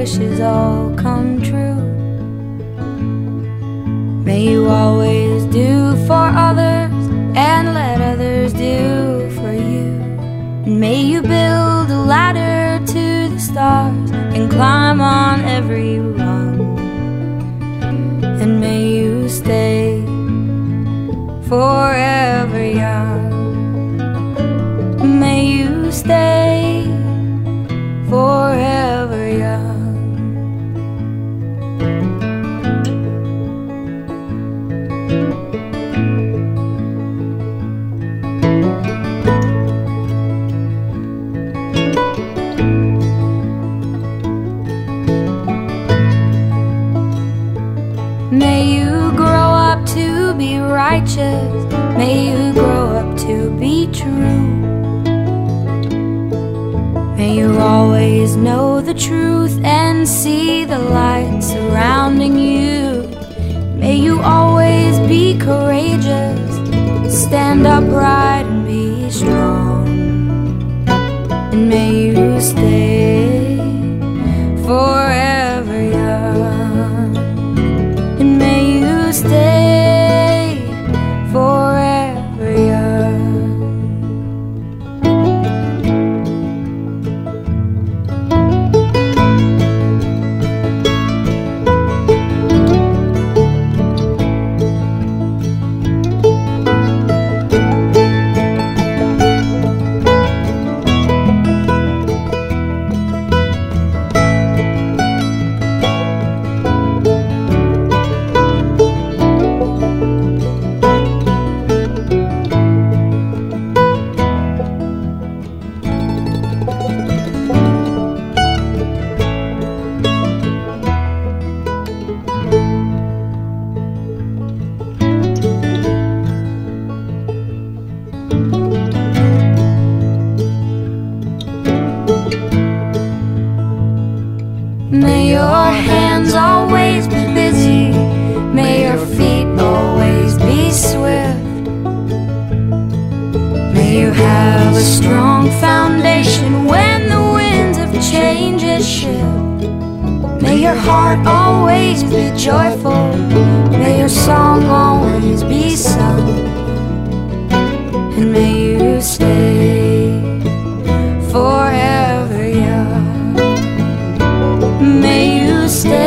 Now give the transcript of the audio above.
wishes all come true. May you always do for others and let others do for you. And may you build a ladder to the stars and climb on every rung. And may you stay forever young. May you stay forever young. May you grow up to be righteous. May you grow up to be true. May you always know the truth and see the light surrounding you. May you always be courageous, stand upright and be strong. And may you stay forever young. And may you stay forever young. May your hands always be busy. May your feet always be swift. May you have a strong foundation when the winds of change shift. May your heart always be joyful. May your song always be sung. And may you stay forever young. May you stay